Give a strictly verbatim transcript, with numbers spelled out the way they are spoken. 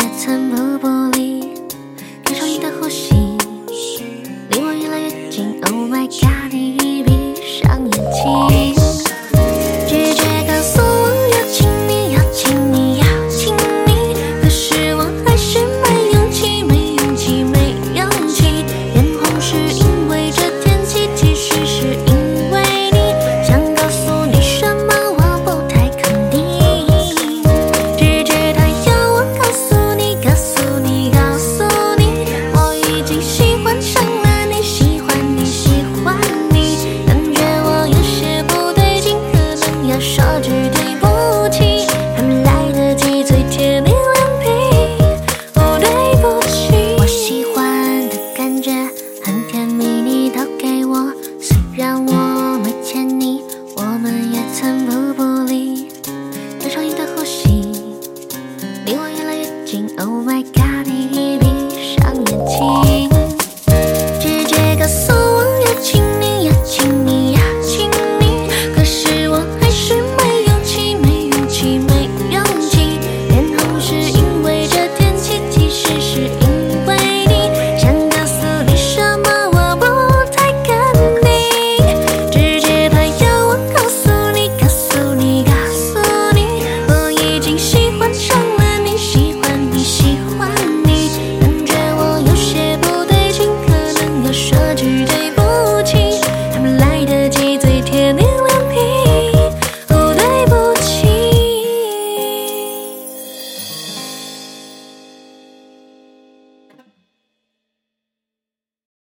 寸步不离，感受你的呼吸，离我越来越近。Oh my god， 你已闭上眼睛，直觉告诉我要亲你，要亲你，要亲你，可是我还是没勇气，没勇气，没勇气。眼红是因为这天气，其实是因为你，想告诉你什么我不太肯定，直觉它要我告诉你，告诉你，告诉你，我已经喜欢上了你，喜欢你，喜欢你，感觉我有些不对劲，可能要说句对不起，还没来得及嘴贴你脸皮，哦对不起。我喜欢的感觉很甜蜜，你都给我，虽然我没牵你，我们也寸步不离，感受你的呼吸，离我越来越近。Oh my god， 你已闭上眼睛。